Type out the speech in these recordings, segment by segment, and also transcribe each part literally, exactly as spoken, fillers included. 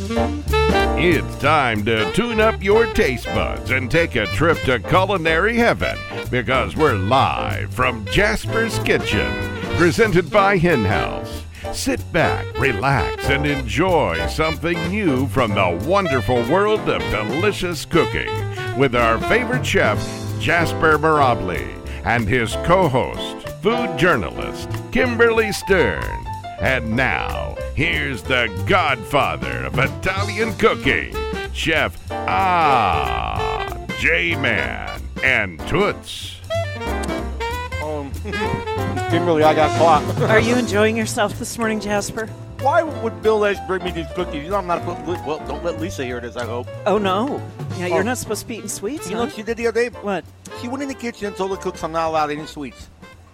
It's time to tune up your taste buds and take a trip to culinary heaven because we're live from Jasper's Kitchen, presented by Hen House. Sit back, relax, and enjoy something new from the wonderful world of delicious cooking with our favorite chef, Jasper Mirabli, and his co-host, food journalist, Kimberly Stern. And now, here's the godfather of Italian cooking, Chef Ah J-Man and Toots. Um, Kimberly, I got caught. Are you enjoying yourself this morning, Jasper? Why would Bill Ash bring me these cookies? You know I'm not supposed to, well, don't let Lisa hear this, I hope. Oh, no. Yeah, you're Oh. not supposed to be eating sweets, You know huh? what she did the other day? What? She went in the kitchen and told the cooks I'm not allowed any sweets.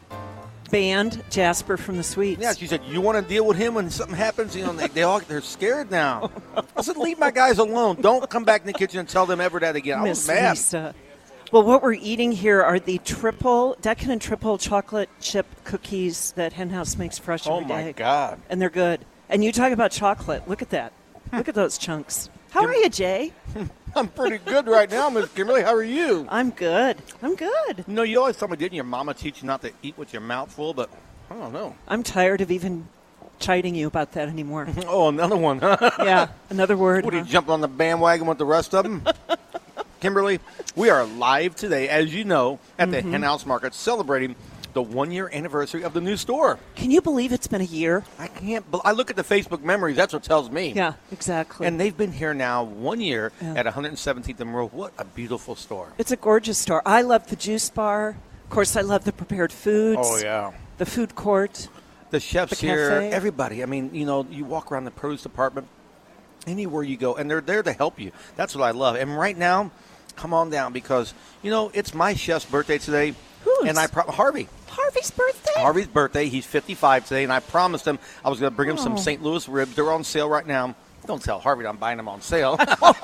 Banned Jasper from the sweets. Yeah, she said, you want to deal with him when something happens? You know, they, they all, they're scared now. I said, leave my guys alone. Don't come back in the kitchen and tell them ever that again. I was Miss mad. Lisa. Well, what we're eating here are the triple, decadent triple chocolate chip cookies that Hen House makes fresh Oh, every day. my God. And they're good. And you talk about chocolate. Look at that. Look at those chunks. How are you, Jay? I'm pretty good right now, Miss Kimberly. How are you? I'm good. I'm good. You know, you always tell me, didn't your mama teach you not to eat with your mouth full? But I don't know. I'm tired of even chiding you about that anymore. Oh, another one. Yeah, another word. What, are you huh? jumping on the bandwagon with the rest of them? Kimberly, we are live today, as you know, at the Mm-hmm. Hen House Market celebrating the one-year anniversary of the new store. Can you believe it's been a year? I can't. Be- I look at the Facebook memories. That's what tells me. Yeah, exactly. And they've been here now one year Yeah. at one hundred seventeenth and Monroe. What a beautiful store. It's a gorgeous store. I love the juice bar. Of course, I love the prepared foods. Oh, yeah. The food court. The chefs The here, cafe. everybody. I mean, you know, you walk around the produce department, anywhere you go, and they're there to help you. That's what I love. And right now, come on down because, you know, it's my chef's birthday today. Whose? And I pro- Harvey. Harvey's birthday? Harvey's birthday. He's fifty-five today, and I promised him I was going to bring him some Oh. Saint Louis ribs. They're on sale right now. Don't tell Harvey I'm buying them on sale.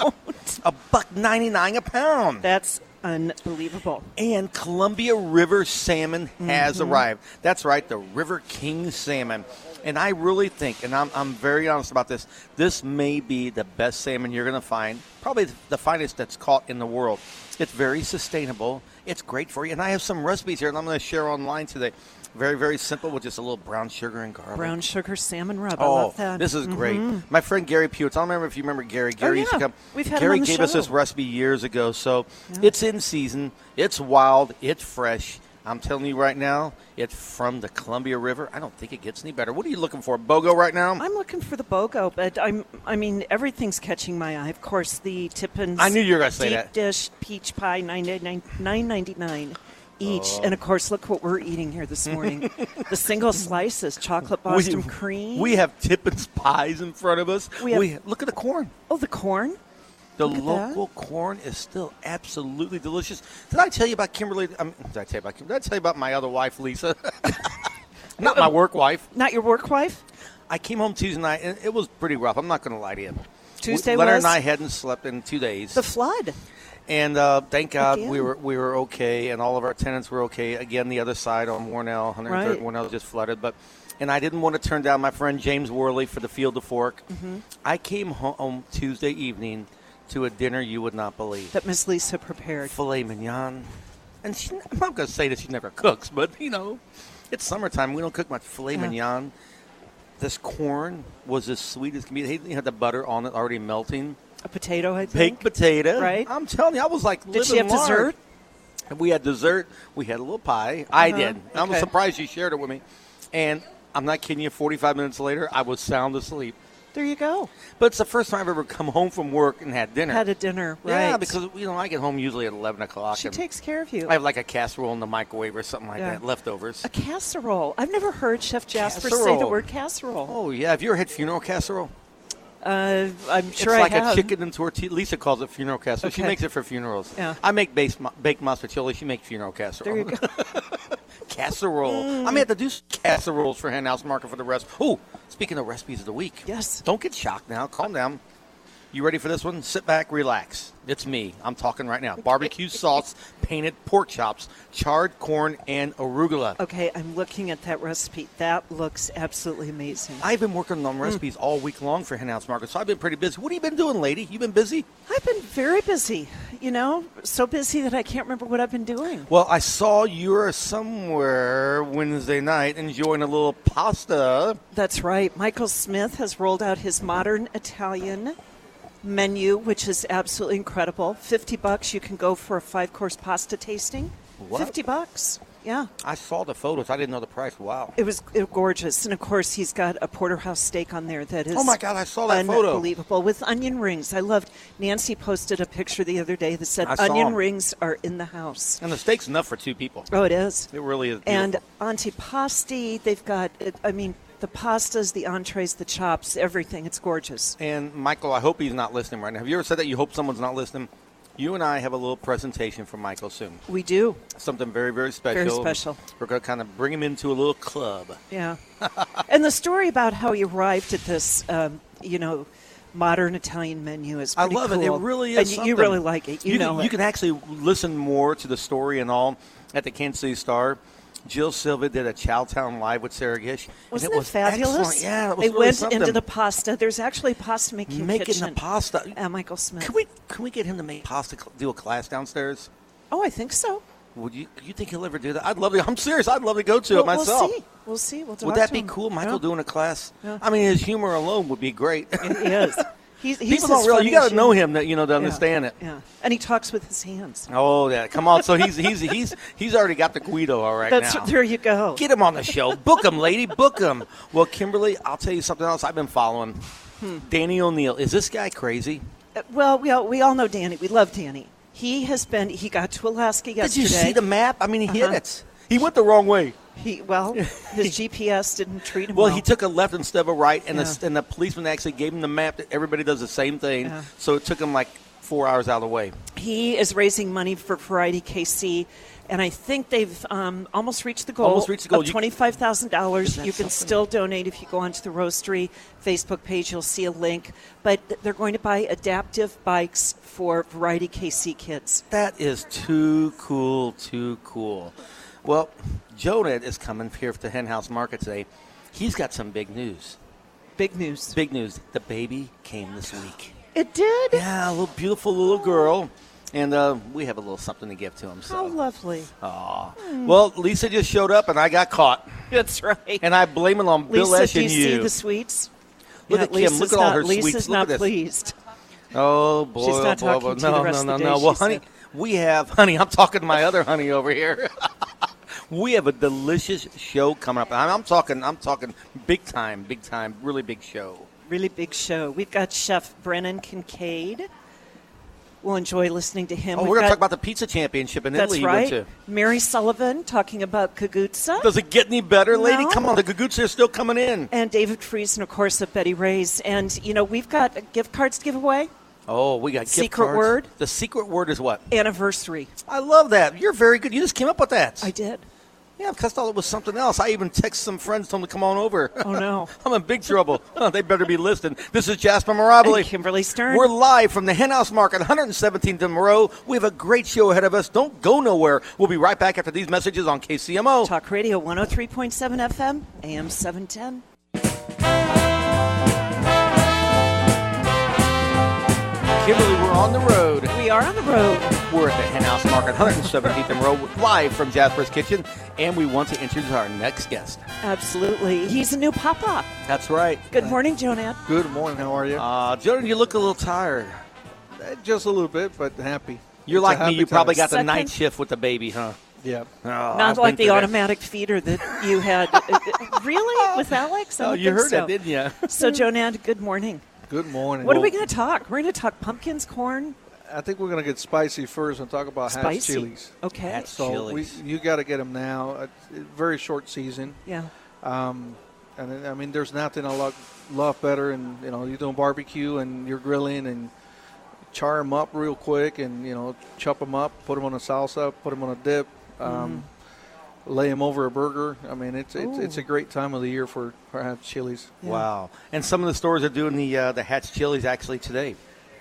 A buck ninety-nine a pound. That's unbelievable. And Columbia River salmon has Mm-hmm. arrived. That's right, the River King salmon. And I really think, and I'm, I'm very honest about this, this may be the best salmon you're going to find, probably the finest that's caught in the world. It's very sustainable. It's great for you. And I have some recipes here, and I'm going to share online today. Very, very simple with just a little brown sugar and garlic. Brown sugar salmon rub. I Oh, love that. this is great. Mhm. My friend Gary Pewitz, I don't remember if you remember Gary. Gary used to yeah. come. We've had him Gary on the gave us show. this recipe years ago, so Yeah. it's in season. It's wild. It's fresh. I'm telling you right now, it's from the Columbia River. I don't think it gets any better. What are you looking for, BOGO right now? I'm looking for the BOGO, but I'm. I mean, everything's catching my eye. Of course, the Tippins. I knew you were gonna say deep that. dish peach pie, nine ninety-nine each. And of course, look what we're eating here this morning. The single slices, chocolate Boston we, cream. We have Tippins pies in front of us. We have- look at the corn. oh, the corn. The Look at local corn is still absolutely delicious. Did I tell you about Kimberly? Um, did I tell you about Kim- Did I tell you about my other wife, Lisa? Not my work wife. Not your work wife. I came home Tuesday night, and it was pretty rough. I'm not going to lie to you. Tuesday we, Leonard was? and I hadn't slept in two days. The flood. And uh, thank God Again. we were we were okay, and all of our tenants were okay. Again, the other side on Warnell, one hundred third Right. Warnell just flooded. But and I didn't want to turn down my friend James Worley for the Field of Fork. Mm-hmm. I came home Tuesday evening to a dinner you would not believe. That Miss Lisa prepared. Filet mignon. And she, I'm not going to say that she never cooks, but, you know, it's summertime. We don't cook much. Filet Yeah. mignon. This corn was as sweet as can be. They had the butter on it already melting. A potato, I think. Baked potato. Right. I'm telling you, I was like, Did she have living large. dessert? And we had dessert. We had a little pie. I Uh-huh. did. I'm Okay. surprised she shared it with me. And I'm not kidding you, forty-five minutes later, I was sound asleep. There you go. But it's the first time I've ever come home from work and had dinner. Had a dinner, right? Yeah, because, you know, I get home usually at eleven o'clock. she and takes care of you. I have like a casserole in the microwave or something like Yeah. that, leftovers. A casserole. I've never heard Chef Jasper say the Casserole. word casserole. Oh, yeah. Have you ever had funeral casserole? Uh, I'm sure it's I like have. a chicken and tortilla. Lisa calls it funeral casserole. She Okay. makes it for funerals. Yeah. I make base, baked mozzarella. She makes funeral casserole. There you go. Casserole. Mm. I may have to do casseroles for Hen House Market for the rest. Oh, speaking of recipes of the week. Yes. Don't get shocked now. Calm down. You ready for this one? Sit back, relax. It's me. I'm talking right now. Barbecue sauce, painted pork chops, charred corn, and arugula. Okay, I'm looking at that recipe. That looks absolutely amazing. I've been working on recipes mm. all week long for Hen House Market, so I've been pretty busy. What have you been doing, lady? You been busy? I've been very busy. You know, so busy that I can't remember what I've been doing. Well, I saw you were somewhere Wednesday night enjoying a little pasta. That's right. Michael Smith has rolled out his modern Italian menu, which is absolutely incredible. fifty bucks, you can go for a five-course pasta tasting. What? fifty bucks. Yeah. I saw the photos. I didn't know the price. Wow. It was, it was gorgeous. And, of course, he's got a porterhouse steak on there that is oh, my God, I saw that photo. Unbelievable. With onion rings. I loved, Nancy posted a picture the other day that said onion rings are in the house. And the steak's enough for two people. Oh, it is. It really is beautiful. And antipasti, they've got, I mean, the pastas, the entrees, the chops, everything. It's gorgeous. And, Michael, I hope he's not listening right now. Have you ever said that you hope someone's not listening? You and I have a little presentation for Michael soon. We do. Something very, very special. Very special. We're going to kind of bring him into a little club. Yeah. And the story about how he arrived at this, um, you know, modern Italian menu is pretty I love cool. it. It really is And something. you really like it. You, you know can, it. You can actually listen more to the story and all at the Kansas City Star. Jill Silva did a Chowtown Live with Sarah Gish. Wasn't it it was fabulous? Excellent. Yeah, it was They really went something. into the pasta. There's actually a pasta making Making kitchen. the pasta. Uh, Michael Smith. Can we can we get him to make pasta? Do a class downstairs? Oh, I think so. Would you you think he'll ever do that? I'd love to. I'm serious. I'd love to go to well, it myself. We'll see. We'll see. We'll talk Would that to be him. cool, Michael, Yeah. doing a class? Yeah. I mean, his humor alone would be great. It is. He's, he's People don't as realize funny you got as to know you. him that you know to Yeah. understand it. Yeah, and he talks with his hands. Oh, yeah. Come on. So he's he's he's he's already got the Guido all right That's now. there you go. Get him on the show. Book him, lady. Book him. Well, Kimberly, I'll tell you something else I've been following. Hmm. Danny O'Neill. Is this guy crazy? Uh, well, we all, we all know Danny. We love Danny. He has been. He got to Alaska yesterday. Did you see the map? I mean, he Uh-huh. hit it. He went the wrong way. He well, his G P S didn't treat him Well, well. he took a left instead of a right, and, Yeah. the, and the policeman actually gave him the map. That everybody does the same thing, Yeah. so it took him like four hours out of the way. He is raising money for Variety K C, and I think they've um, almost reached the goal. Almost reached the goal. Of You- twenty-five thousand dollars. Isn't that You can something? still donate if you go onto the Roastery Facebook page. You'll see a link. But th- they're going to buy adaptive bikes for Variety K C kids. That is too cool, too cool. Well, Jonah is coming here to Hen House Market today. He's got some big news. Big news. Big news. The baby came this week. It did? Yeah, a little beautiful little girl. And uh, we have a little something to give to him. So. How lovely. Aw. Well, Lisa just showed up, and I got caught. That's right. And I blame it on Bill Lisa, Esch do you and see you. the sweets? Look Yeah, at Kim. Lisa's Look at all not, her Lisa's sweets. Look not at this. pleased. Oh, boy. She's not oh, boy, talking boy. to no, the rest no, of no, the no. day, Well, she honey, said. we have, honey, I'm talking to my other honey over here. We have a delicious show coming up. I'm, I'm talking, I'm talking big time, big time, really big show. Really big show. We've got Chef Brennan Kincaid. We'll enjoy listening to him. Oh, We've we're going to got- talk about the pizza championship in That's Italy. right. You went to. Mary Sullivan talking about Kagutsa. Does it get any better, lady? No. Come on, the Gagoots are still coming in. And David Friesen, of course, of Betty Ray's. And, you know, we've got gift cards to give away. Oh, we got gift Secret cards. word? The secret word is what? Anniversary. I love that. You're very good. You just came up with that. I did. Yeah, because I thought it was something else. I even text some friends, told them to come on over. Oh, no. I'm in big trouble. Oh, they better be listening. This is Jasper Mirabile. And Kimberly Stern. We're live from the Hen House Market, one hundred seventeenth and Moreau. We have a great show ahead of us. Don't go nowhere. We'll be right back after these messages on K C M O. Talk Radio one oh three point seven F M, A M seven ten. Kimberly, we're on the road. We are on the road. We're at the Hen House Market, one hundred seventeenth and Moreau, live from Jasper's Kitchen, and we want to introduce our next guest. Absolutely. He's a new papa. That's right. Good morning, Jonad. Good morning. How are you? Uh, Jordan, you look a little tired. Uh, Just a little bit, but happy. You're It's a like me. happy You probably time. got the Second- night shift with the baby, huh? Yeah. Oh, Not I've like been the through that. automatic feeder that you had. really? With Alex? I Oh, don't you think heard so. that, didn't you? So, Jonad, good morning. Good morning. What are we Well, going to talk? We're going to talk pumpkins, corn, I think we're going to get spicy first and talk about hatch spicy. chilies. Okay. Hatch So we, chilies. you got to get them now. Uh, very short season. Yeah. Um, and I mean, there's nothing I love, love better. And you know, you're doing barbecue and you're grilling and char them up real quick, and you know, chop them up, put them on a salsa, put them on a dip, um, lay them over a burger. I mean, it's it's, it's a great time of the year for for hatch chilies. Yeah. Wow. And some of the stores are doing the uh, the Hatch chilies actually today.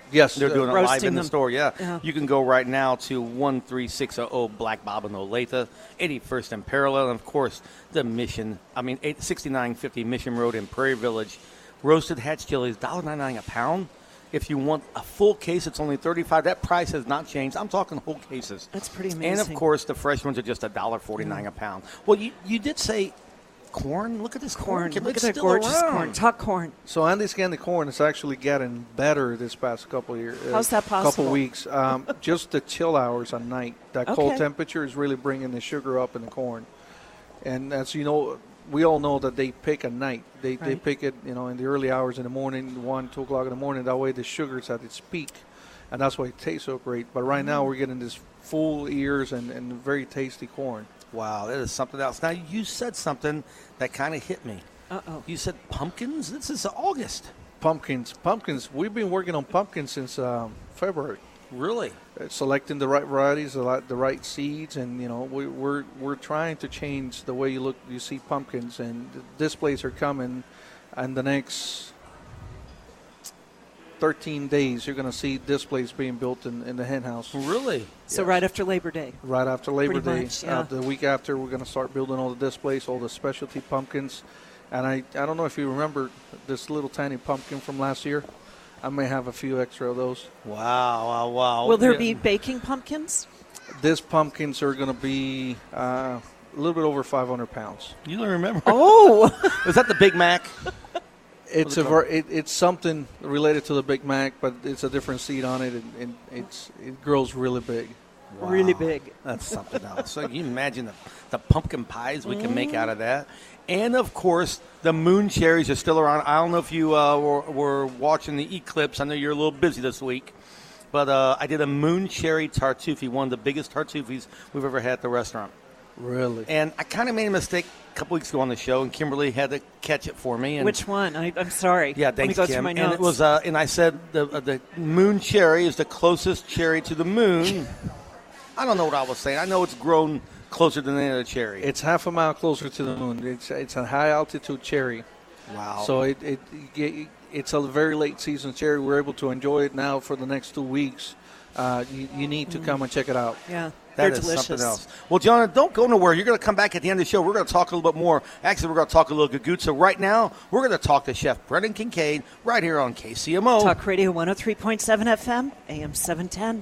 Yes, They're uh, doing it live roasting in the them. store, yeah. Yeah. You can go right now to one three six zero zero Black Bob and Olathe, eighty-first and Parallel, and, of course, the Mission, I mean, sixty-nine fifty Mission Road in Prairie Village. Roasted hatch chilies, one dollar ninety-nine a pound. If you want a full case, it's only thirty-five dollars. That price has not changed. I'm talking whole cases. That's pretty amazing. And, of course, the fresh ones are just one dollar forty-nine a pound. Well, you, you did say corn. Look at this corn. Corn. Look It's at that still gorgeous around. corn. Talk corn. So Andy's Candy Corn is actually getting better this past couple of years. How's that possible? Couple weeks. Um, just the chill hours at night. That cold Okay. temperature is really bringing the sugar up in the corn. And as you know, we all know that they pick at night. They they Right. pick it, you know, in the early hours in the morning, one, two o'clock in the morning. That way the sugar's at its peak, and that's why it tastes so great. But right now we're getting this full ears and, and very tasty corn. Wow, that is something else. Now, you said something that kind of hit me. Uh-oh. You said pumpkins? This is August. Pumpkins, pumpkins. We've been working on pumpkins since um, February. Really? Uh, selecting the right varieties, the right, the right seeds, and you know we, we're we're trying to change the way you look, you see pumpkins, and the displays are coming, and the next thirteen days you're going to see displays being built in, in the hen house. Really? So Yes. right after Labor Day. Right after Labor Pretty Day, much, yeah. uh, the week after we're going to start building all the displays, all the specialty pumpkins, and I I don't know if you remember this little tiny pumpkin from last year. I may have a few extra of those. Wow, wow, wow. Will there Yeah. be baking pumpkins? These pumpkins are going to be uh, a little bit over five hundred pounds. You don't remember? Oh, Is that the Big Mac? It's it a ver- it, it's something related to the Big Mac, but it's a different seed on it, and, and it's it grows really big. really big. That's something else. So you imagine the, the pumpkin pies we can make out of that. And, of course, the moon cherries are still around. I don't know if you uh, were, were watching the eclipse. I know you're a little busy this week. But uh, I did a moon cherry tartuffe, one of the biggest tartuffes we've ever had at the restaurant. Really? And I kind of made a mistake a couple weeks ago on the show, and Kimberly had to catch it for me. And Which one? I, I'm sorry. Yeah, Let me thanks, go Kim. through my and notes. it was, uh, and I said the uh, the moon cherry is the closest cherry to the moon. I don't know what I was saying. I know it's grown closer than any other cherry. It's half a mile closer to the moon. It's it's a high altitude cherry, wow. so it, it it it's a very late season cherry. We're able to enjoy it now for the next two weeks. Uh, you, you need to come and check it out. yeah, That they're is delicious. something else. Well, John, don't go nowhere. You're going to come back at the end of the show. We're going to talk a little bit more. Actually, we're going to talk a little Gagoot. So right now, we're going to talk to Chef Brendan Kincaid right here on K C M O. Talk Radio one oh three point seven F M, A M seven ten.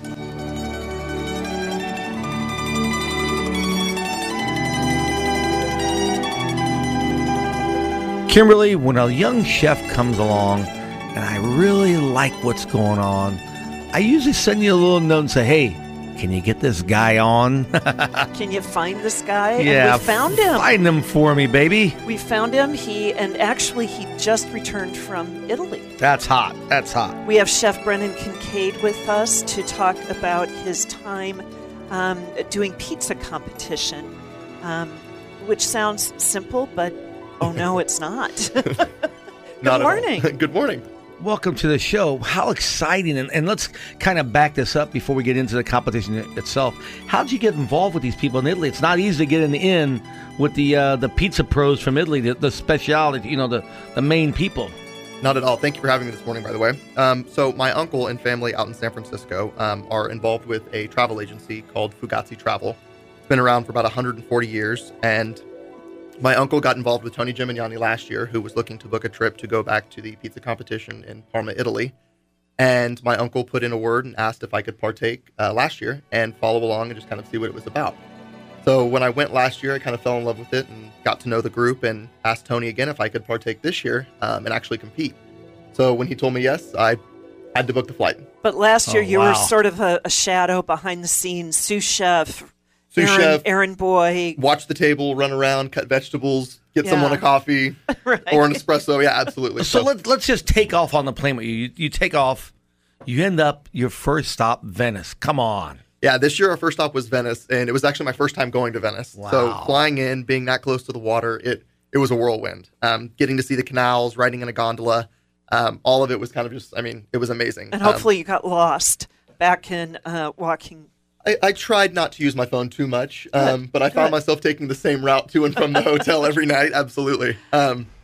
Kimberly, when a young chef comes along and I really like what's going on, I usually send you a little note and say, hey, can you get this guy on? Can you find this guy? yeah, And we found him. Find him for me, baby. We found him. He and actually he just returned from Italy. That's hot. That's hot. We have Chef Brendan Kincaid with us to talk about his time um, doing pizza competition, um, which sounds simple, but oh no, it's not. Good Not at all. morning. Good morning. Welcome to the show. How exciting. And, and let's kind of back this up before we get into the competition itself. How did you get involved with these people in Italy? It's not easy to get in the in with the uh, the pizza pros from Italy, the, the speciality, you know, the, the main people. Not at all. Thank you for having me this morning, by the way. Um, so my uncle and family out in San Francisco um, are involved with a travel agency called Fugazzi Travel. It's been around for about one hundred forty years, and my uncle got involved with Tony Gimignani last year, who was looking to book a trip to go back to the pizza competition in Parma, Italy. And my uncle put in a word and asked if I could partake uh, last year and follow along and just kind of see what it was about. So when I went last year, I kind of fell in love with it and got to know the group and asked Tony again if I could partake this year um, and actually compete. So when he told me yes, I had to book the flight. But last year Oh, you wow. were sort of a, a shadow behind the scenes, sous chef, Sous Aaron, chef. Aaron Boy. Watch the table, run around, cut vegetables, get Yeah. someone a coffee Right. or an espresso. Yeah, absolutely. So let's, let's just take off on the plane with you. you. You take off. You end up your first stop, Venice. Come on. Yeah, this year our first stop was Venice, and it was actually my first time going to Venice. Wow. So flying in, being that close to the water, it it was a whirlwind. Um, getting to see the canals, riding in a gondola, um, all of it was kind of just, I mean, it was amazing. And Um, hopefully you got lost back in uh, walking. I, I tried not to use my phone too much, um, but I found Good. myself taking the same route to and from the hotel every night. Absolutely. Um,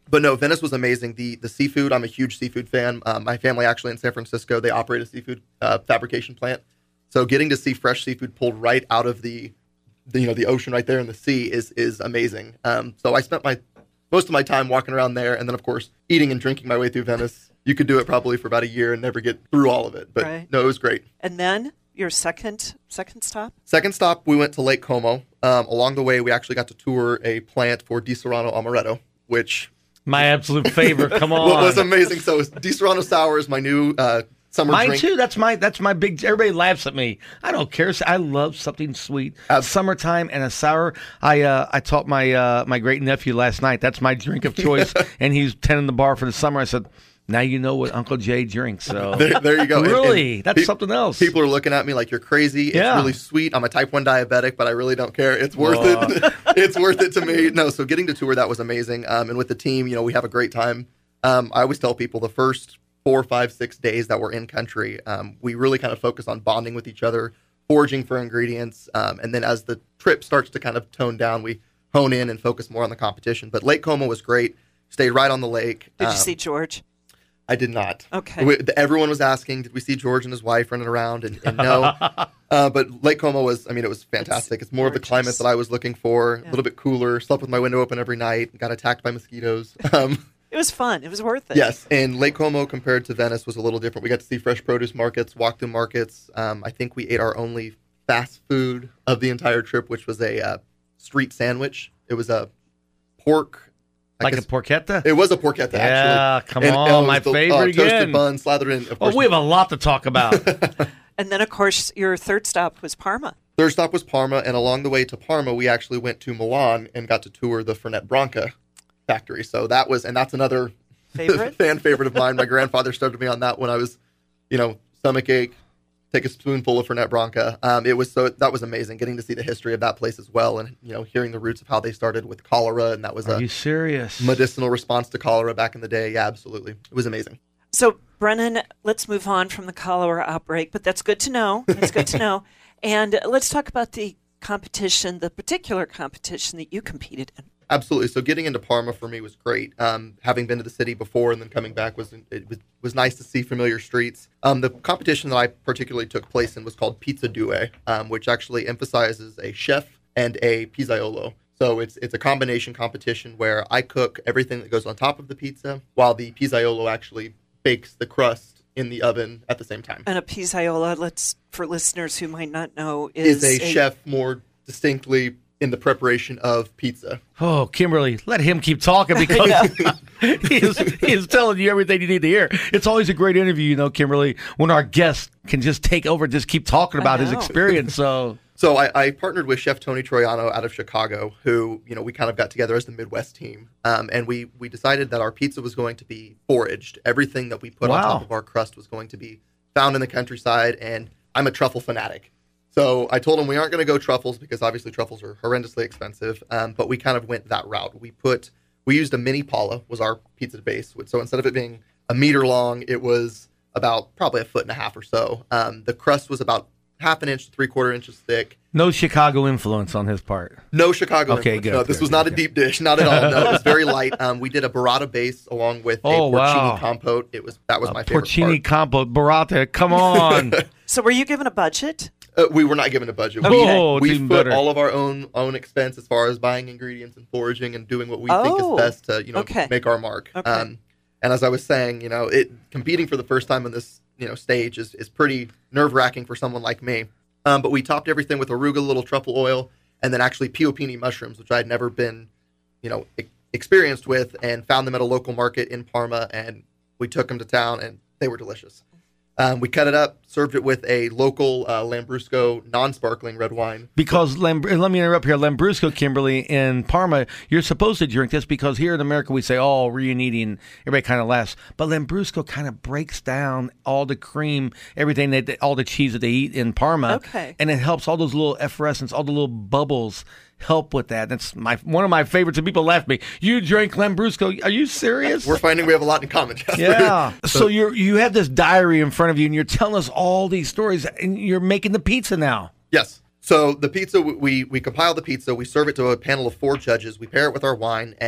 But no, Venice was amazing. The the seafood, I'm a huge seafood fan. Um, my family actually in San Francisco, they operate a seafood uh, fabrication plant. So getting to see fresh seafood pulled right out of the, the you know the ocean right there in the sea is is amazing. Um, so I spent my most of my time walking around there, and then of course eating and drinking my way through Venice. You could do it probably for about a year and never get through all of it. But right. no, it was great. And then your second second stop? Second stop, we went to Lake Como. Um, along the way, we actually got to tour a plant for Di Serrano Amaretto, which my absolute favorite. Come on, what was amazing. So Di Serrano Sour is my new uh, summer Mine drink. too. That's my that's my big. Everybody laughs at me. I don't care. I love something sweet. Uh, Summertime and a sour. I uh, I taught my uh, my great nephew last night. That's my drink of choice, and he's tending the bar for the summer. I said, now you know what Uncle Jay drinks. So there, there you go. Really, and, and that's pe- something else. People are looking at me like you're crazy. It's Yeah. really sweet. I'm a type one diabetic, but I really don't care. It's worth it. It's worth it to me. No, so getting to tour, that was amazing. Um, and with the team, you know, we have a great time. Um, I always tell people the first four, five, six days that we're in country, um, we really kind of focus on bonding with each other, foraging for ingredients. Um, and then as the trip starts to kind of tone down, we hone in and focus more on the competition. But Lake Como was great. Stayed right on the lake. Did Um, you see George? I did not. Okay. We, everyone was asking, did we see George and his wife running around? And, and no. uh, but Lake Como was, I mean, it was fantastic. It's, it's more of the climate that I was looking for. Yeah. A little bit cooler. Slept with my window open every night. Got attacked by mosquitoes. Um, It was fun. It was worth it. yes. And Lake Como compared to Venice was a little different. We got to see fresh produce markets, walk through markets. Um, I think we ate our only fast food of the entire trip, which was a uh, street sandwich. It was a pork. I like guess- a porchetta. It was a porchetta, actually. Yeah, come And, on, uh, it was my the, favorite uh, toasted again. bun slathered in. Of Well, course, we have a lot to talk about. And then, of course, your third stop was Parma. Third stop was Parma, and along the way to Parma, we actually went to Milan and got to tour the Fernet Branca factory. So that was, and that's another Favorite? fan favorite of mine. My grandfather started me on that when I was, you know, stomach ache. Take a spoonful of Fernet Branca. Um, it was so that was amazing, getting to see the history of that place as well, and you know, hearing the roots of how they started with cholera, and that was Are a you serious? medicinal response to cholera back in the day. Yeah, absolutely, it was amazing. So, Brennan, let's move on from the cholera outbreak, but that's good to know. That's good to know. And let's talk about the competition, the particular competition that you competed in. Absolutely. So getting into Parma for me was great. Um, having been to the city before and then coming back was it was, was nice to see familiar streets. Um, the competition that I particularly took place in was called Pizza Due, um, which actually emphasizes a chef and a pizzaiolo. So it's it's a combination competition where I cook everything that goes on top of the pizza while the pizzaiolo actually bakes the crust in the oven at the same time. And a pizzaiola, let's for listeners who might not know, is, Is a, a chef more distinctly in the preparation of pizza. Oh, Kimberly, let him keep talking because he, is, he is telling you everything you need to hear. It's always a great interview, you know, Kimberly, when our guest can just take over, just keep talking about his know. experience. So, So I, I partnered with Chef Tony Troiano out of Chicago, who, you know, we kind of got together as the Midwest team. Um, and we, we decided that our pizza was going to be foraged. Everything that we put on Wow. top of our crust was going to be found in the countryside. And I'm a truffle fanatic. So I told him we aren't going to go truffles because obviously truffles are horrendously expensive. Um, but we kind of went that route. We put, we used a mini Paula was our pizza base. So instead of it being a meter long, it was about probably a foot and a half or so. Um, the crust was about half an inch to three quarter inches thick. no Chicago influence on his part. No Chicago. Okay, influence. good, No, this good, was not good. a deep dish, not at all. No, it was very light. Um, we did a burrata base along with Oh, a porcini wow. compote. It was that was Uh, my favorite porcini part. compote, burrata, come on. So were you given a budget? Uh, we were not given a budget. Oh, we it's we even put better. all of our own own expense as far as buying ingredients and foraging and doing what we think Oh, is best to you know okay. make our mark. Okay. Um, and as I was saying, you know, it competing for the first time on this you know stage is is pretty nerve wracking for someone like me. Um, but we topped everything with arugula, little truffle oil, and then actually piopini mushrooms, which I had never been, you know, e- experienced with, and found them at a local market in Parma, and we took them to town, and they were delicious. Um, we cut it up, served it with a local uh, Lambrusco non-sparkling red wine. Because, Lam- and let me interrupt here, Lambrusco, Kimberly, in Parma, you're supposed to drink this because here in America we say, oh, reuniting, everybody kind of laughs. But Lambrusco kind of breaks down all the cream, everything, that they, all the cheese that they eat in Parma. Okay. And it helps all those little effervescence, all the little bubbles help with that. That's my one of my favorites, and people laugh at me. You drink Lambrusco. Are you serious? We're finding we have a lot in common, Jasper. Yeah. So you're you have this diary in front of you, and you're telling us all these stories, and you're making the pizza now. Yes. So the pizza, we we compile the pizza, we serve it to a panel of four judges, we pair it with our wine, and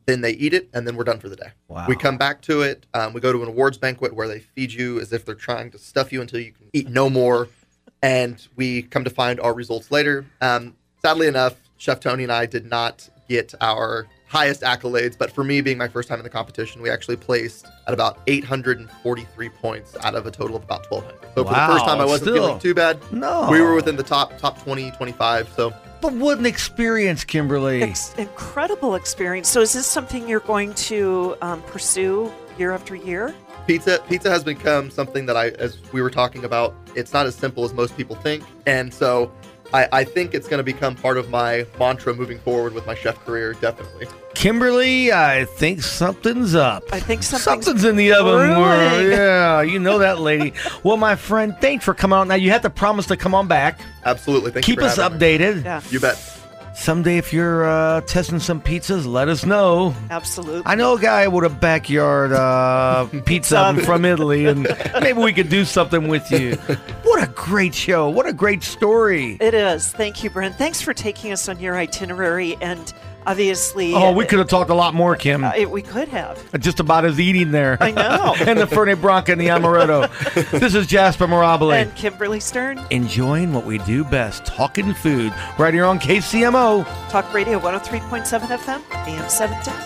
then they eat it, and then we're done for the day. Wow. We come back to it. Um, we go to an awards banquet where they feed you as if they're trying to stuff you until you can eat no more. And we come to find our results later. Um, sadly enough, Chef Tony and I did not get our highest accolades, but for me, being my first time in the competition, we actually placed at about eight hundred forty-three points out of a total of about twelve hundred. So for Wow, the first time, I wasn't still. feeling too bad. No. We were within the top top twenty, twenty-five, so... But what an experience, Kimberly. Ex- incredible experience. So is this something you're going to um, pursue year after year? Pizza pizza has become something that I, as we were talking about, it's not as simple as most people think. And so I, I think it's going to become part of my mantra moving forward with my chef career, definitely. Kimberly, I think something's up. I think something's something's in the oven. brewing. World. Yeah, you know that, lady. Well, my friend, thanks for coming on. Now, you have to promise to come on back. Absolutely. Thank Keep you for us having me. updated. Yeah, You bet. Someday, if you're uh, testing some pizzas, let us know. absolutely. I know a guy with a backyard uh, pizza oven from Italy, and maybe we could do something with you. What a great show. What a great story. It is. Thank you, Brent. Thanks for taking us on your itinerary. And obviously... Oh, we could have talked a lot more, Kim. Uh, we could have. Just about as eating there. I know. And the Fernet Branca and the Amaretto. This is Jasper Mirabile. And Kimberly Stern, Enjoying what we do best, talking food, right here on K C M O. Talk Radio one oh three point seven F M, A M seven ten.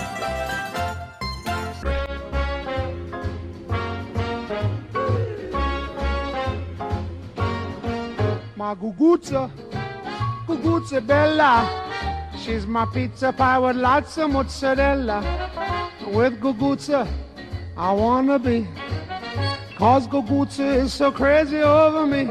Ma Guguzza, Guguzza Bella. She's my pizza pie with lots of mozzarella. With Guguzza, I wanna be. Cause Guguzza is so crazy over me.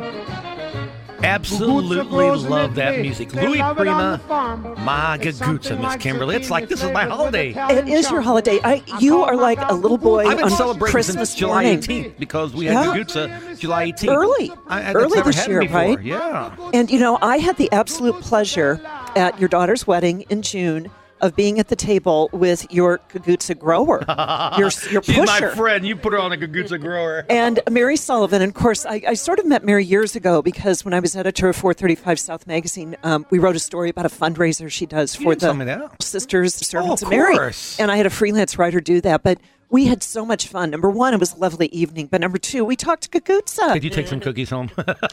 Absolutely Guguzza grows in love that Italy. music. They Louis love it on Prima, the farm. Ma It's Guguzza, something Miss like Kimberly. It's like, zucchini this is my flavored with holiday. Italian It is your charm. holiday. I, I you call are my like a dog little boy I've been on celebrating Christmas since July morning. eighteenth because we had Yeah. Guguzza July eighteenth. Early. I, I, that's Early never this happened year, before. right? Yeah. And, you know, I had the absolute pleasure at your daughter's wedding in June of being at the table with your Guguzza grower, your, your She's pusher. my friend. You put her on a Guguzza grower. And Mary Sullivan, and of course, I, I sort of met Mary years ago because when I was editor of four thirty-five South Magazine, um, we wrote a story about a fundraiser she does You for didn't tell me the that. Sisters Servants Oh, of of Mary. course. And I had a freelance writer do that. But we had so much fun. Number one, it was a lovely evening. But number two, we talked Guguzza. Did you take some cookies home?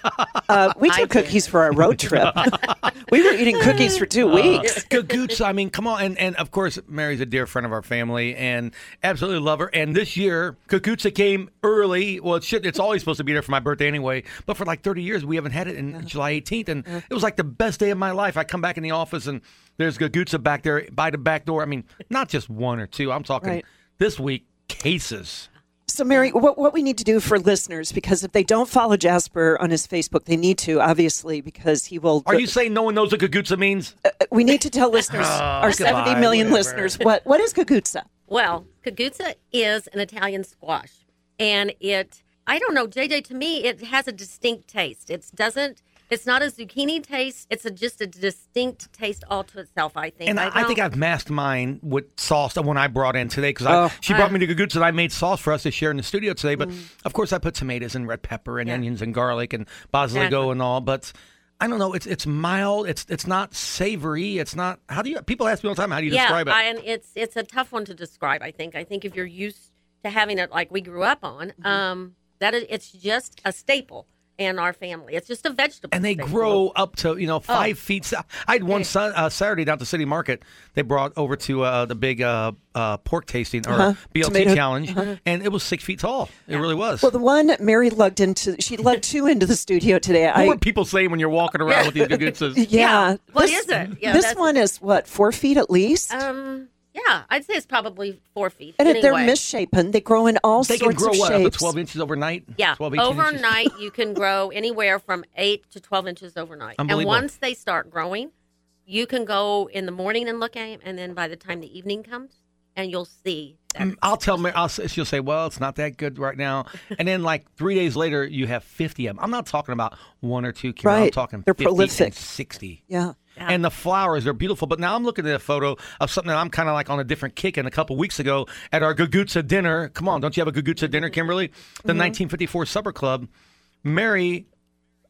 Uh, we took cookies for our road trip. We were eating cookies for two weeks. Guguzza, I mean, come on. And, and of course, Mary's a dear friend of our family and absolutely love her. And this year, Guguzza came early. Well, it should, it's always supposed to be there for my birthday anyway. But for like thirty years, we haven't had it in July eighteenth. And it was like the best day of my life. I come back in the office and there's Guguzza back there by the back door. I mean, not just one or two. I'm talking Right. this week, cases. So, Mary, what, what we need to do for listeners, because if they don't follow Jasper on his Facebook, they need to, obviously, because he will. Are you saying no one knows what Guguzza means? We need to tell listeners, Oh, our goodbye, seventy million whatever. listeners, what what is Guguzza? Well, Guguzza is an Italian squash, and it, I don't know, J J, to me, it has a distinct taste. It doesn't, it's not a zucchini taste. It's a, just a distinct taste all to itself, I think. And I, I don't- think I've masked mine with sauce that one I brought in today because Oh. she brought me to Guguzza and I made sauce for us to share in the studio today. But of course, I put tomatoes and red pepper and Yeah. onions and garlic and basilico Exactly. and all. But I don't know. It's it's mild. It's it's not savory. It's not. How do you? People ask me all the time. How do you yeah, describe it? I, and it's it's a tough one to describe, I think. I think if you're used to having it like we grew up on, Mm-hmm. um, that is, it's just a staple in our family. It's just a vegetable. And they staple. grow up to, you know, five Oh. feet. I had one sun, uh, Saturday down at the city market. They brought over to uh, the big uh, uh, pork tasting or Uh-huh. B L T Tomato- challenge, and it was six feet tall. It really was. Well, the one Mary lugged into, she lugged two into the studio today. what I, were people saying when you're walking around with these Gugutzas? yeah. Yeah. What this, is it? Yeah, this that's- one is, what, four feet at least? Um, yeah, I'd say it's probably four feet. and anyway. they're misshapen. They grow in all They can sorts grow of what, up to shapes. twelve inches overnight? Yeah, twelve, eighteen inches? overnight you can grow anywhere from eight to twelve inches overnight. And Unbelievable. once they start growing, you can go in the morning and look at them, and then by the time the evening comes, and you'll see. That Mm, I'll tell Mary, I'll, say- she'll say, well, it's not that good right now. And then like three days later, you have fifty of them. I'm not talking about one or two, Karen. I'm Right. talking They're fifty prolific. and sixty. Yeah. Yeah. And the flowers, they're beautiful. But now I'm looking at a photo of something that I'm kind of like on a different kick. And a couple weeks ago at our Gugutza dinner, come on, don't you have a Gugutza dinner, Kimberly? The nineteen fifty-four Supper Club. Mary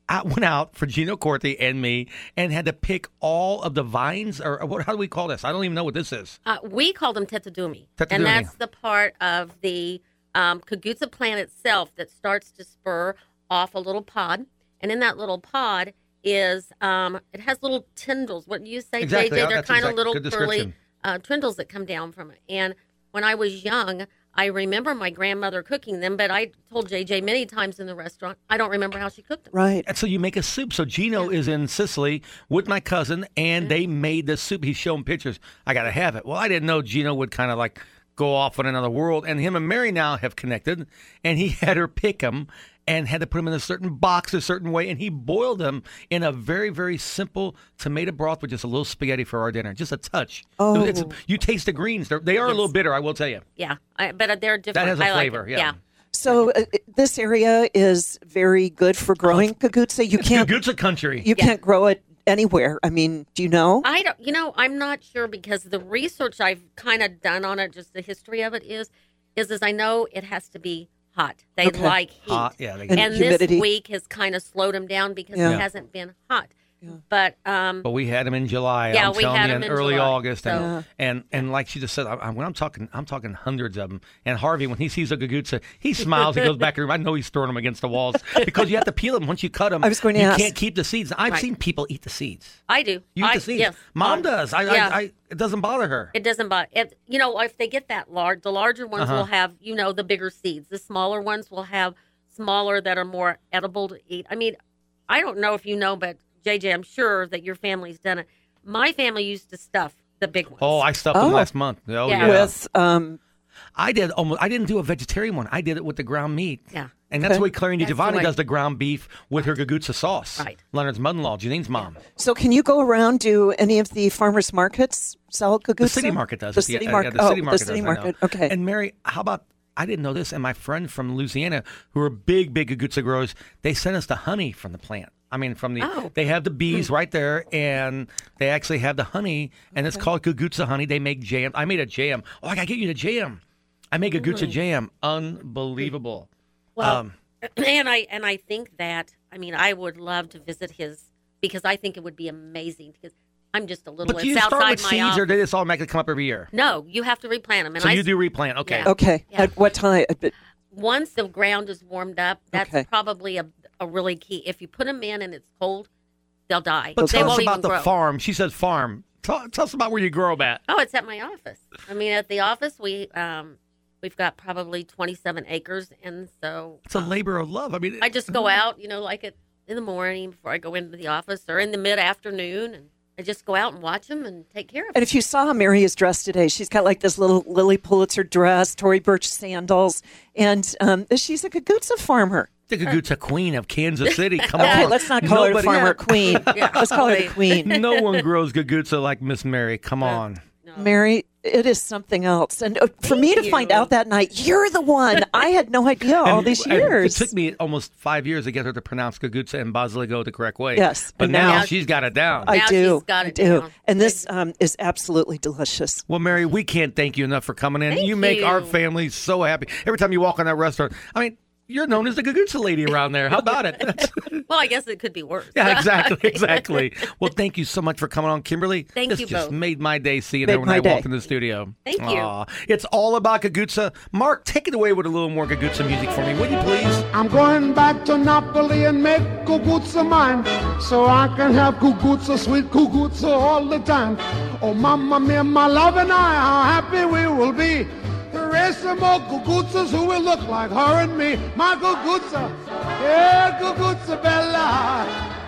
I went out for Gino Corti and me and had to pick all of the vines, or what? How do we call this? I don't even know what this is. Uh, we call them tetadumi, Tetadumi. and that's the part of the um, kagutsa plant itself that starts to spur off a little pod, and in that little pod is um, it has little tendrils. What do you say, Exactly. J J? Oh, They're that's kind of exact- little good curly description. uh, tendrils that come down from it. And when I was young, I remember my grandmother cooking them, but I told J J many times in the restaurant, I don't remember how she cooked them. Right. And so you make a soup. So Gino is in Sicily with my cousin, and Mm-hmm. they made the soup. He's showing pictures. I got to have it. Well, I didn't know Gino would kind of like go off in another world. And him and Mary now have connected, and he had her pick them and had to put them in a certain box a certain way. And he boiled them in a very, very simple tomato broth with just a little spaghetti for our dinner. Just a touch. Oh. It's, you taste the greens. They're, they are a Yes. little bitter, I will tell you. Yeah, I, but they're different. That has a I like flavor, them. yeah. So uh, this area is very good for growing kagutsa. You can't Kagutsa country. you Yeah. can't grow it anywhere. I mean, do you know? I don't, you know, I'm not sure because the research I've kind of done on it, just the history of it is, is, is I know it has to be hot. They Okay. like heat. Hot, yeah, they- And and humidity. this week has kind of slowed them down because Yeah. it hasn't been hot. But um, But we had them in July. Yeah, I'm we telling had you, them in in early July, August, and, so- and and like she just said, I, I, when I'm talking, I'm talking hundreds of them. And Harvey, when he sees a gagutsa, he smiles. He goes back in the room. I know he's throwing them against the walls because you have to peel them once you cut them. I was going to you ask. can't keep the seeds. I've Right. seen people eat the seeds. I do. You eat I, the seeds. Yes, Mom Um, does. I, yeah. I, I, it doesn't bother her. It doesn't bother. It, you know, if they get that large, the larger ones Uh-huh. will have, you know, the bigger seeds. The smaller ones will have smaller that are more edible to eat. I mean, I don't know if you know, but J J, I'm sure that your family's done it. My family used to stuff the big ones. Oh, I stuffed them Oh. last month. Oh Yeah. yeah. With um, I did almost. I didn't do a vegetarian one. I did it with the ground meat. Yeah. And that's Okay. why Clarion That's the Giovanni way- does the ground beef with her gagutsa sauce. Right. Leonard's mother-in-law, Janine's mom. so can you go around to any of the farmers markets sell kagutsa? The city market does. The it. city Yeah, market. Yeah, the city oh, market the city does, I know. market. Okay. And Mary, how about? I didn't know this, and my friend from Louisiana, who are big, big gagutsa growers, they sent us the honey from the plant. I mean, from the Oh. they have the bees right there, and they actually have the honey, and it's called gagutsa honey. They make jam. I made a jam. Oh, I gotta get you the jam. I make a gagutsa jam. Unbelievable. Well, Um, and I and I think that I mean I would love to visit his because I think it would be amazing because I'm just a little. But it's do you start outside with my seeds, office. or they just automatically come up every year? No, you have to replant them. And So I, you do replant. Okay. Yeah. Okay. Yeah. At what time? Uh, but- once the ground is warmed up, that's Okay. probably a, a really key. If you put them in and it's cold, they'll die. But they tell us won't about even the grow. farm. She says farm. Tell, tell us about where you grow them at. Oh, it's at my office. I mean, at the office we um we've got probably twenty-seven acres, and so It's a labor of love. I mean, I just go out, you know, like it in the morning before I go into the office, or in the mid afternoon, and I just go out and watch them and take care of And them. if you saw how Mary is dressed today, she's got like this little Lily Pulitzer dress, Tory Burch sandals, and um, she's a kagutsa farmer. the gagutsa queen of Kansas City. Come Okay, on. let's not call her the Nobody- farmer queen. Yeah. Let's call her the Right. queen. No one grows gagutsa like Miss Mary. Come on. Mary, it is something else. And uh, for me to you. find out that night, you're the one. I had no idea all And- these and years. It took me almost five years to get her to pronounce gagutsa and basilico the correct way. Yes, But and now, now- she's got it down. I Now do. she's got I it do. down. And this um, is absolutely delicious. Well, Mary, we can't thank you enough for coming in. Thank you make our you. family so happy. Every time you walk in that restaurant, I mean, you're known as the gagutsa lady around there. How about it? Well, I guess it could be worse. Yeah, exactly, exactly. Well, thank you so much for coming on, Kimberly. Thank this you just both. made my day seeing Made her when my I day. walked in the studio. Thank you. Aw, it's all about gagutsa. Mark, take it away with a little more gagutsa music for me, would you please? I'm going back to Napoli and make guguzza mine, so I can have guguzza, sweet guguzza all the time. Oh, mamma mia, my love and I, how happy we will be. Raise some more guguzzas who will look like her and me. My guguzza, yeah, guguzza bella.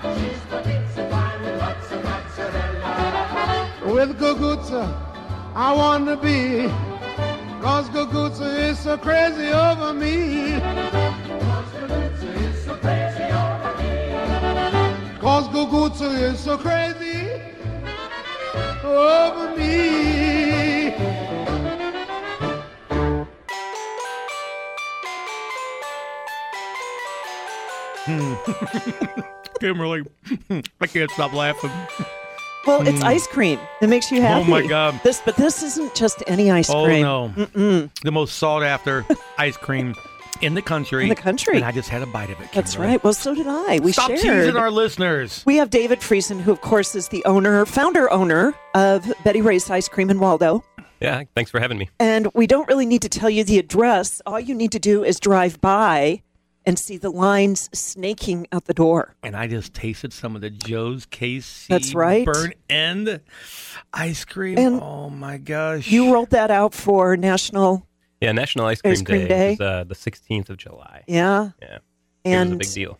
With guguzza, I want to be, cause guguzza is so crazy over me. Cause guguzza is so crazy over me. Kimberly, I can't stop laughing. Well, it's ice cream. It makes you happy. Hmm. my God. This, but this isn't just any ice Oh, cream. no. The most sought after ice cream. in the country. In the country. And I just had a bite of it. That's Kimberly. right. Well, so did I. We Stop shared. teasing our listeners. We have David Friesen, who, of course, is the owner, founder owner of Betty Ray's Ice Cream in Waldo. Yeah, thanks for having me. And we don't really need to tell you the address. All you need to do is drive by and see the lines snaking out the door. And I just tasted some of the Joe's K C That's right. burnt end ice cream. And oh, my gosh. You rolled that out for National... Yeah, National Ice Cream, Ice Cream Day, Day. is uh, the sixteenth of July. Yeah. Yeah. And it was a big deal.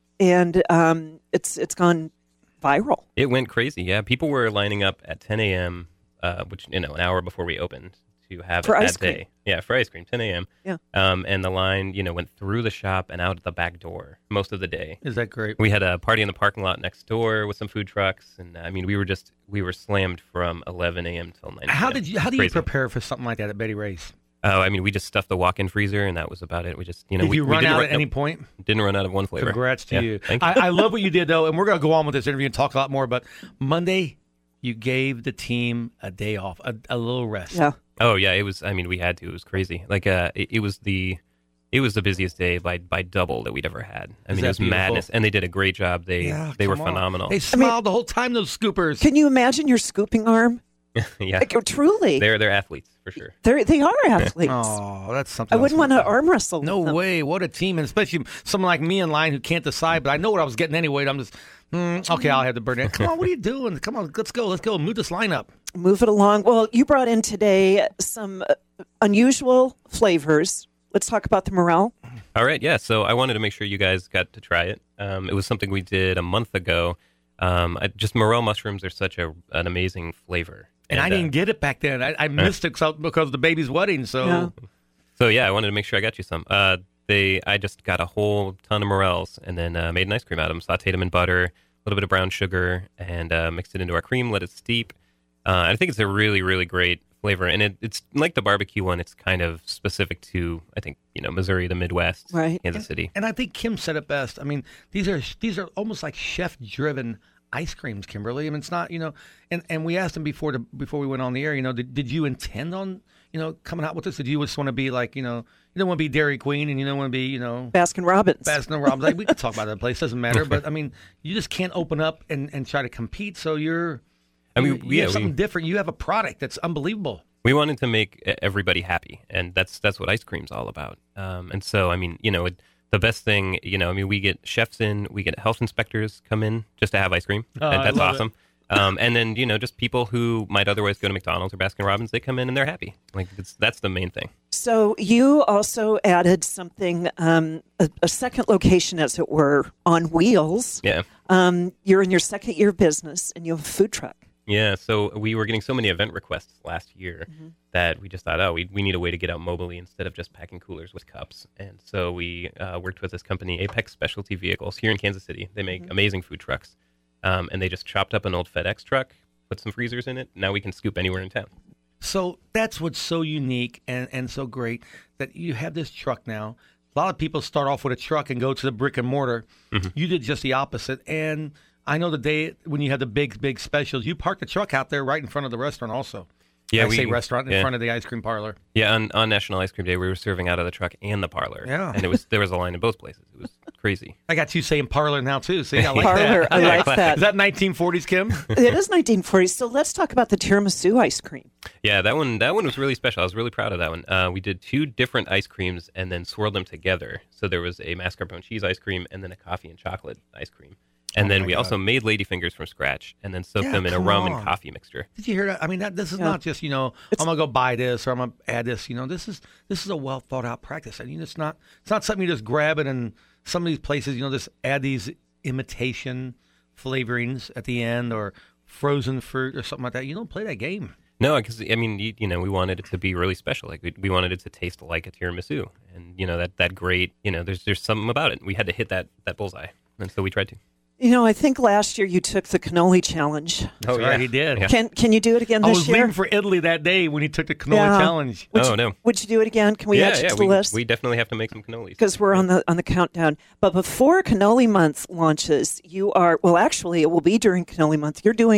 And um, it's it's gone viral. It went crazy. Yeah, people were lining up at ten a.m., uh, which, you know, an hour before we opened to have For it ice that cream. day. Yeah, for ice cream, ten a.m. Yeah. Um, and the line, you know, went through the shop and out the back door most of the day. Is that great? We had a party in the parking lot next door with some food trucks, and I mean, we were just we were slammed from eleven a.m. till nine. How did you? How do you Crazy. prepare for something like that at Betty Ray's? Oh, I mean, we just stuffed the walk-in freezer, and that was about it. We just, you know, Did we, you we run didn't out run- at any nope, point? Didn't run out of one flavor. Congrats to Yeah, you. Thank you. I, I love what you did, though, and we're going to go on with this interview and talk a lot more. But Monday, you gave the team a day off, a, a little rest. Yeah. Oh yeah, it was. I mean, we had to. It was crazy. Like, uh, it, it was the, it was the busiest day by by double that we'd ever had. I Is mean, that it was beautiful? madness, and they did a great job. They Yeah, they were come on. phenomenal. They smiled the whole time, those scoopers. Can you imagine your scooping arm? yeah, Like, truly. they're they're athletes for sure. They're, they are athletes. Oh, that's something. I wouldn't else. want to arm wrestle. No with them. way. What a team. And especially someone like me in line who can't decide, but I know what I was getting anyway. I'm just, mm, okay, I'll have the burn. Come on, what are you doing? Come on, let's go. Let's go. Move this line up. Move it along. Well, you brought in today some uh, unusual flavors. Let's talk about the morel. All right, yeah. So I wanted to make sure you guys got to try it. Um, it was something we did a month ago. Um, I, just morel mushrooms are such a an amazing flavor. And, I uh, didn't get it back then. I, I missed it so- because of the baby's wedding. So, Yeah. So yeah, I wanted to make sure I got you some. Uh, they, I just got a whole ton of morels and then uh, made an ice cream out of them. Sauteed them in butter, a little bit of brown sugar, and uh, mixed it into our cream. Let it steep. Uh, I think it's a really, really great flavor, and it, it's like the barbecue one. It's kind of specific to, I think, you know, Missouri, the Midwest, Right. Kansas City. and I think Kim said it best. I mean, these are these are almost like chef-driven ice creams, Kimberly. I mean, it's not, you know, and, and we asked him before to, before we went on the air, you know, did, did you intend on, you know, coming out with this? Did you just want to be like, you know, you don't want to be Dairy Queen and you don't want to be, you know, Baskin Robbins. Baskin Robbins. Like, we could talk about that place, doesn't matter. But I mean, you just can't open up and, and try to compete. So you're, I mean, you, you yeah, have something we- different. You have a product that's unbelievable. We wanted to make e- everybody happy, and that's that's what ice cream's all about. Um, and so, I mean, you know, it, the best thing, you know, I mean, we get chefs in, we get health inspectors come in just to have ice cream. Oh, and I that's love awesome. Um, and then, you know, just people who might otherwise go to McDonald's or Baskin Robbins, they come in and they're happy. Like, it's, that's the main thing. So you also added something, um, a, a second location, as it were, on wheels. Yeah. Um, you're in your second year of business, and you have a food truck. Yeah, so we were getting so many event requests last year Mm-hmm. that we just thought, oh, we, we need a way to get out mobily instead of just packing coolers with cups. And so we uh, worked with this company, Apex Specialty Vehicles, here in Kansas City. They make Mm-hmm. amazing food trucks. Um, and they just chopped up an old FedEx truck, put some freezers in it. Now we can scoop anywhere in town. So that's what's so unique and, and so great that you have this truck now. A lot of people start off with a truck and go to the brick and mortar. Mm-hmm. You did just the opposite. And I know the day when you had the big, big specials, you parked the truck out there right in front of the restaurant also. Yeah, I we say restaurant in yeah. front of the ice cream parlor. Yeah, on, on National Ice Cream Day, we were serving out of the truck and the parlor. Yeah. And it was there was a line in both places. It was crazy. I got you saying parlor now too. See, I like Parlor, that. I like classic. that. Is that nineteen forties, Kim? It is nineteen forties. So let's talk about the tiramisu ice cream. Yeah, that one that one was really special. I was really proud of that one. Uh, we did two different ice creams and then swirled them together. So there was a mascarpone cheese ice cream and then a coffee and chocolate ice cream. And Oh then my we God. also made ladyfingers from scratch and then soaked Yeah, them in a come rum on. and coffee mixture. Did you hear that? I mean, that this is Yeah. not just, you know, I'm gonna go buy this or I'm gonna add this. You know, this is this is a well thought out practice. I mean, it's not it's not something you just grab it and some of these places, you know, just add these imitation flavorings at the end or frozen fruit or something like that. You don't play that game. No, because I mean, you, you know, we wanted it to be really special. Like we, we wanted it to taste like a tiramisu, and you know that that great. You know, there's there's something about it. We had to hit that that bullseye, and so we tried to. You know, I think last year you took the cannoli challenge. That's Oh, right, yeah. he did. Yeah. Can can you do it again I this was year? leaving for Italy that day when he took the cannoli Yeah. challenge. Would oh you, no! Would you do it again? Can we yeah, add you yeah, to the we, list? we definitely have to make some cannolis Because we're on the on the countdown. But before cannoli month launches, you are well. Actually, it will be during cannoli month. You're doing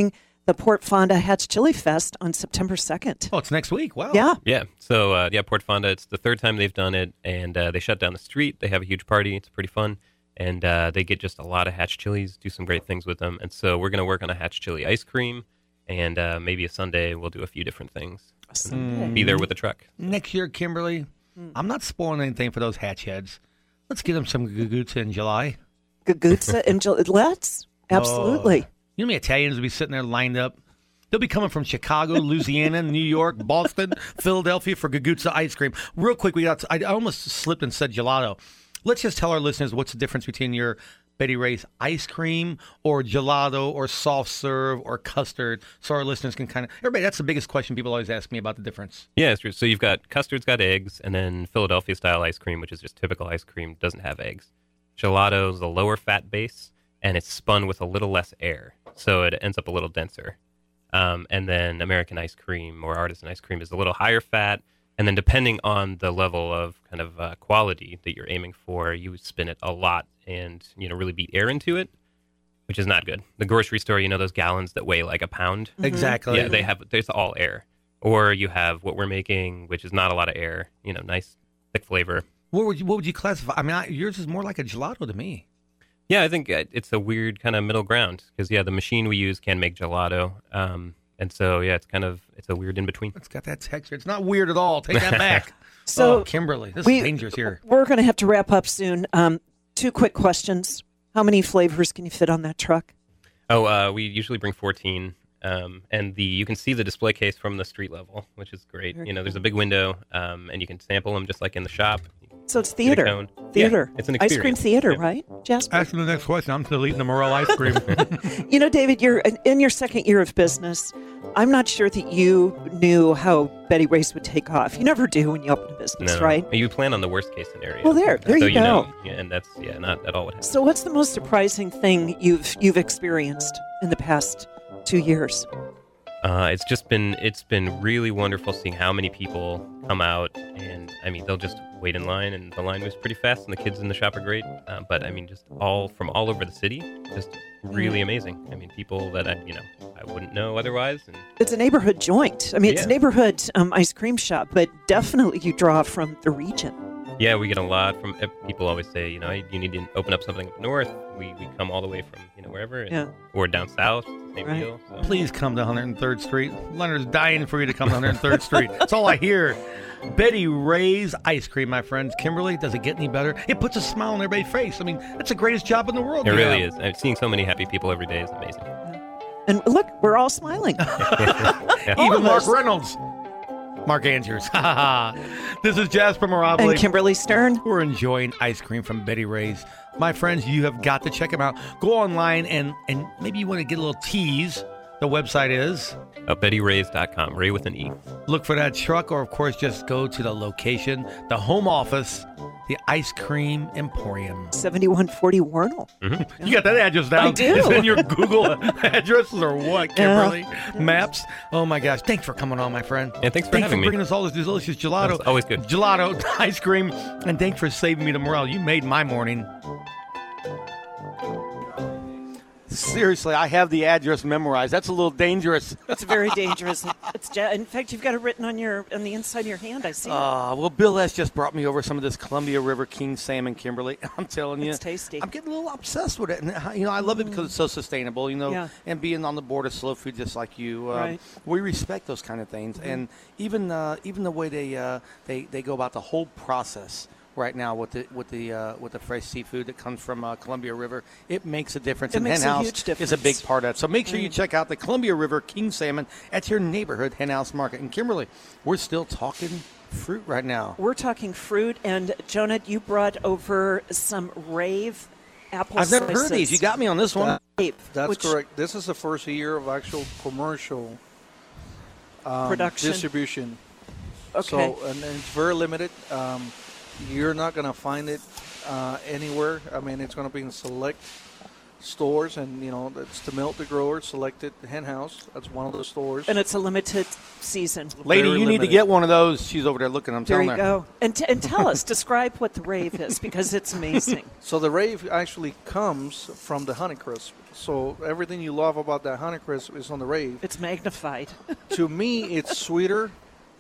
the Port Fonda Hatch Chili Fest on September second. Oh, it's next week. Wow. Yeah. Yeah. So, uh, yeah, Port Fonda, it's the third time they've done it, and uh, they shut down the street. They have a huge party. It's pretty fun. And uh, they get just a lot of Hatch chilies, do some great things with them. And so we're going to work on a Hatch chili ice cream, and uh, maybe a Sunday we'll do a few different things. A Sunday. Be there with the truck. Next year, Kimberly, mm. I'm not spoiling anything for those Hatch heads. Let's get them some Guguzza in July. Guguzza in July. Let's. Absolutely. Oh. You know how many Italians will be sitting there lined up? They'll be coming from Chicago, Louisiana, New York, Boston, Philadelphia for Guguzza ice cream. Real quick, we got. I almost slipped and said gelato. Let's just tell our listeners what's the difference between your Betty Ray's ice cream or gelato or soft serve or custard, so our listeners can kind of. Everybody, that's the biggest question people always ask me about the difference. Yeah, it's true. So you've got custard's got eggs, and then Philadelphia style ice cream, which is just typical ice cream, doesn't have eggs. Gelato's a lower fat base, and it's spun with a little less air, so it ends up a little denser. Um, and then American ice cream or artisan ice cream is a little higher fat. And then depending on the level of kind of uh, quality that you're aiming for, you spin it a lot and, you know, really beat air into it, which is not good. The grocery store, you know, those gallons that weigh like a pound. Mm-hmm. Exactly. Yeah, they have, there's all air. Or you have what we're making, which is not a lot of air, you know, nice, thick flavor. What would you, what would you classify? I mean, I, yours is more like a gelato to me. Yeah, I think it's a weird kind of middle ground because, yeah, the machine we use can make gelato. Um, And so, yeah, it's kind of, it's a weird in-between. It's got that texture. It's not weird at all. Take that back. So, oh, Kimberly, this we, is dangerous here. We're going to have to wrap up soon. Um, two quick questions. How many flavors can you fit on that truck? Oh, uh, we usually bring fourteen. Um, and the you can see the display case from the street level, which is great. Very you know, cool. there's a big window, um, and you can sample them just like in the shop. So it's theater. Cone. Theater. Yeah, it's an ice cream experience. theater, Yeah. right, Jasper? Ask me the next question. I'm still eating the Morel ice cream. You know, David, you're in your second year of business. I'm not sure that you knew how Betty Ray's would take off. You never do when you open a business, No, right? You plan on the worst case scenario. Well, there- there so you you go. know, yeah, and that's yeah, not at all what happens. So what's the most surprising thing you've you've experienced in the past two years? Uh, it's just been it's been really wonderful seeing how many people come out, and I mean they'll just wait in line, and the line moves pretty fast, and the kids in the shop are great. Uh, but I mean, just all from all over the city, just really amazing. I mean, people that I you know I wouldn't know otherwise. And It's a neighborhood joint. I mean, it's Yeah. a neighborhood um, ice cream shop, but definitely you draw from the region. yeah, we get a lot from uh, people. Always say, you know, you need to open up something up north. We we come all the way from you know wherever, and, Yeah. or down south. Same Right. deal. So. Please come to one hundred third Street. Leonard's dying for you to come to one hundred third Street. That's all I hear. Betty Ray's ice cream, my friends. Kimberly, does it get any better? It puts a smile on everybody's face. I mean, that's the greatest job in the world. It you really have. is. I'm seeing so many happy people every day is amazing. And look, we're all smiling. All Even of Mark us. Reynolds. Mark Andrews. This is Jasper Mirabile. And Kimberly Stern. We're enjoying ice cream from Betty Ray's. My friends, you have got to check them out. Go online and, and maybe you want to get a little tease. The website is Uh, Betty Rays dot com, Ray with an E. look for that truck, or of course just go to the location, the home office, the Ice Cream Emporium. seventy-one forty Warnell. You got that address down? I do. Is it in your Google addresses or what, Kimberly? Maps? Oh my gosh. Thanks for coming on, my friend. Yeah, thanks for Thanks having for me. bringing us all this delicious gelato. That's always good. Gelato, ice cream, and thanks for saving me the morale. You made my morning. Seriously, I have the address memorized. That's a little dangerous. It's very dangerous. It's ja- in fact, you've got it written on your on the inside of your hand. I see it. Uh, well, Bill S. just brought me over some of this Columbia River King salmon, Kimberly. I'm telling you. It's tasty. I'm getting a little obsessed with it. And, uh, you know, I love it because it's so sustainable, you know, Yeah. and being on the board of slow food just like you. Um, Right. We respect those kind of things. And even uh, even the way they, uh, they they go about the whole process right now with the with the uh, with the fresh seafood that comes from uh, Columbia River, it makes a difference. It and makes a Hen House huge is a difference. big part of it. So make sure you check out the Columbia River King salmon at your neighborhood Hen House Market. And Kimberly, we're still talking fruit right now. We're talking fruit, and Jonah, you brought over some rave apple I've never slices. heard these. You got me on this one. Rave, That's which- correct. This is the first year of actual commercial um, Production. distribution. Okay. So, and, and it's very limited. Um, you're not going to find it uh, anywhere. I mean, it's going to be in select stores, and you know it's the Milk the Grower Selected Hen House. That's one of the stores. And it's a limited season. Lady, Very you need to limited. get one of those. She's over there looking. I'm There telling you her. go. And, t- and tell us, describe what the rave is, because it's amazing. So the rave actually comes from the Honeycrisp. So everything you love about that Honeycrisp is on the rave. It's magnified To me, it's sweeter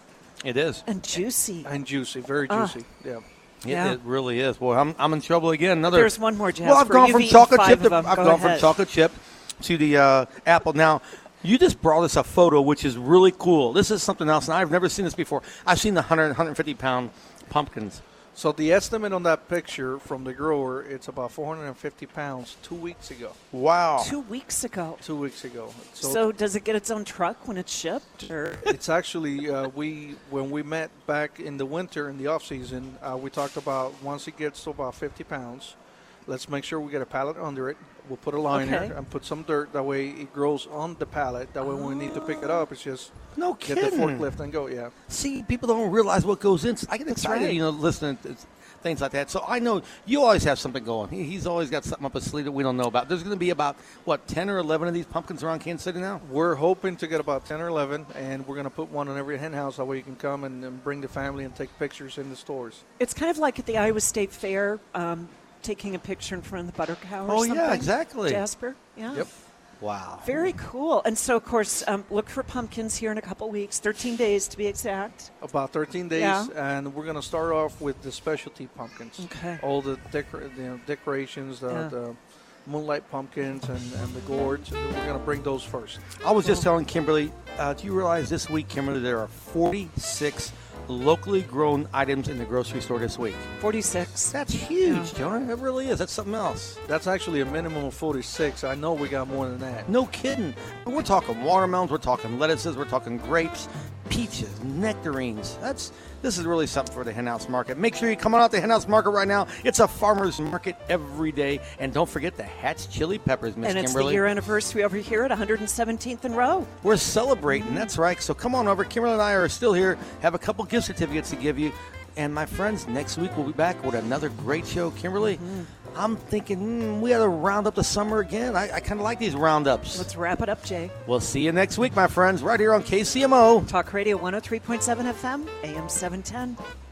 It is. and juicy. and juicy, very Ah. juicy. Yeah. It, Yeah. it really is. Boy, I'm, I'm in trouble again. Another. There's one more, Jasper. Well, I've gone You've from eaten chocolate five chip of to them. I've Go gone from ahead. chocolate chip to the uh, apple. Now, you just brought us a photo, which is really cool. This is something else, and I've never seen this before. I've seen the one hundred, one hundred fifty pound pumpkins. So the estimate on that picture from the grower, it's about four hundred fifty pounds two weeks ago. Wow. Two weeks ago. Two weeks ago. So, does it get its own truck when it's shipped? Or It's actually uh, we when we met back in the winter in the off season, uh, we talked about once it gets to about fifty pounds, let's make sure we get a pallet under it. We'll put a liner Okay. and put some dirt. That way it grows on the pallet. That way when we need to pick it up, it's just No get kidding. the forklift and go. Yeah. See, people don't realize what goes in. I get excited, right. you know, listening to things like that. So I know you always have something going. He, he's always got something up his sleeve that we don't know about. There's going to be about, what, ten or eleven of these pumpkins around Kansas City now? We're hoping to get about ten or eleven, and we're going to put one in every hen house. That way you can come and, and bring the family and take pictures in the stores. it's kind of like at the Iowa State Fair, um, taking a picture in front of the butter cow or Oh, yeah, something. exactly. Jasper? Yeah. Yep. Wow. Very cool. And so, of course, um, look for pumpkins here in a couple weeks, thirteen days to be exact. About thirteen days, Yeah. and we're going to start off with the specialty pumpkins. Okay. All the, decor- you know, decorations, the, Yeah. the moonlight pumpkins, and, and the gourds. We're going to bring those first. I was just telling Kimberly, uh, do you realize this week, Kimberly, there are forty-six locally grown items in the grocery store this week? forty-six. That's huge, Yeah. Jonah. It really is. That's something else. That's actually a minimum of forty-six. I know we got more than that. No kidding. We're talking watermelons. We're talking lettuces. We're talking grapes, peaches, nectarines. That's this is really something for the Hen House Market. Make sure you come on out to the Hen House Market right now. It's a farmer's market every day. And don't forget the Hatch chili peppers, Miss And it's Kimberly. the year anniversary over here at one hundred seventeenth and Row. We're celebrating. That's right. So come on over. Kimberly and I are still here. Have a couple gift certificates to give you. And my friends, next week we'll be back with another great show. Kimberly, I'm thinking hmm, we ought to round up the summer again. I, I kind of like these roundups. Let's wrap it up, Jay. We'll see you next week, my friends, right here on K C M O. Talk Radio one oh three point seven F M, A M seven ten.